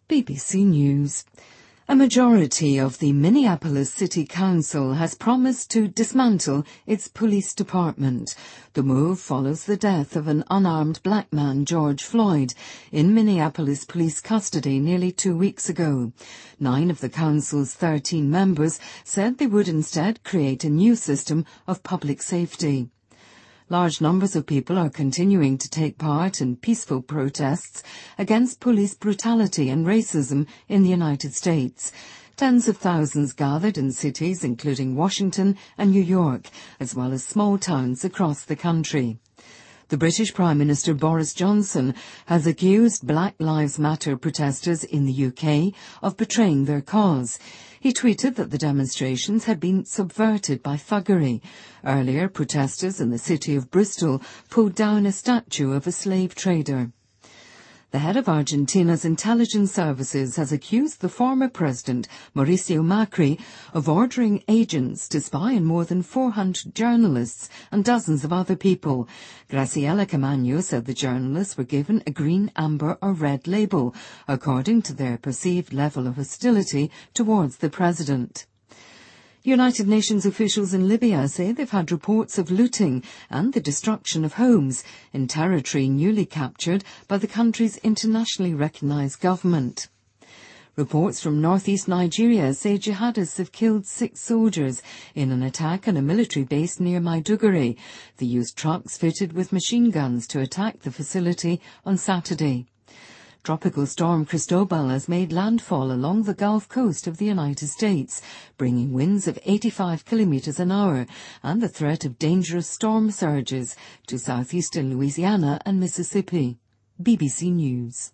BBC News. A majority of the Minneapolis City Council has promised to dismantle its police department. The move follows the death of an unarmed black man, George Floyd, in Minneapolis police custody nearly 2 weeks ago. 9 of the council's 13 members said they would instead create a new system of public safety. Large numbers of people are continuing to take part in peaceful protests against police brutality and racism in the United States. Tens of thousands gathered in cities including Washington and New York, as well as small towns across the country. The British Prime Minister Boris Johnson has accused Black Lives Matter protesters in the UK of betraying their cause. He tweeted that the demonstrations had been subverted by thuggery. Earlier, protesters in the city of Bristol pulled down a statue of a slave trader. The head of Argentina's intelligence services has accused the former president, Mauricio Macri, of ordering agents to spy on more than 400 journalists and dozens of other people. Graciela Camaño said the journalists were given a green, amber or red label, according to their perceived level of hostility towards the president. United Nations officials in Libya say they've had reports of looting and the destruction of homes in territory newly captured by the country's internationally recognised government. Reports from northeast Nigeria say jihadists have killed 6 soldiers in an attack on a military base near Maiduguri. They used trucks fitted with machine guns to attack the facility on Saturday. Tropical storm Cristobal has made landfall along the Gulf Coast of the United States, bringing winds of 85 kilometers an hour and the threat of dangerous storm surges to southeastern Louisiana and Mississippi. BBC News.